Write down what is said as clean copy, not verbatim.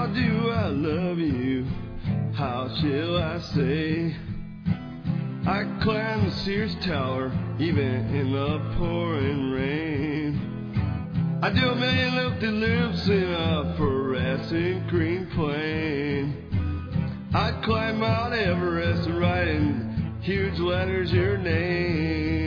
How do I love you? How shall I say? I climb the Sears Tower, even in the pouring rain. I do a million loop-de-loops in a fluorescent green plane. I climb Mount Everest, write in huge letters your name.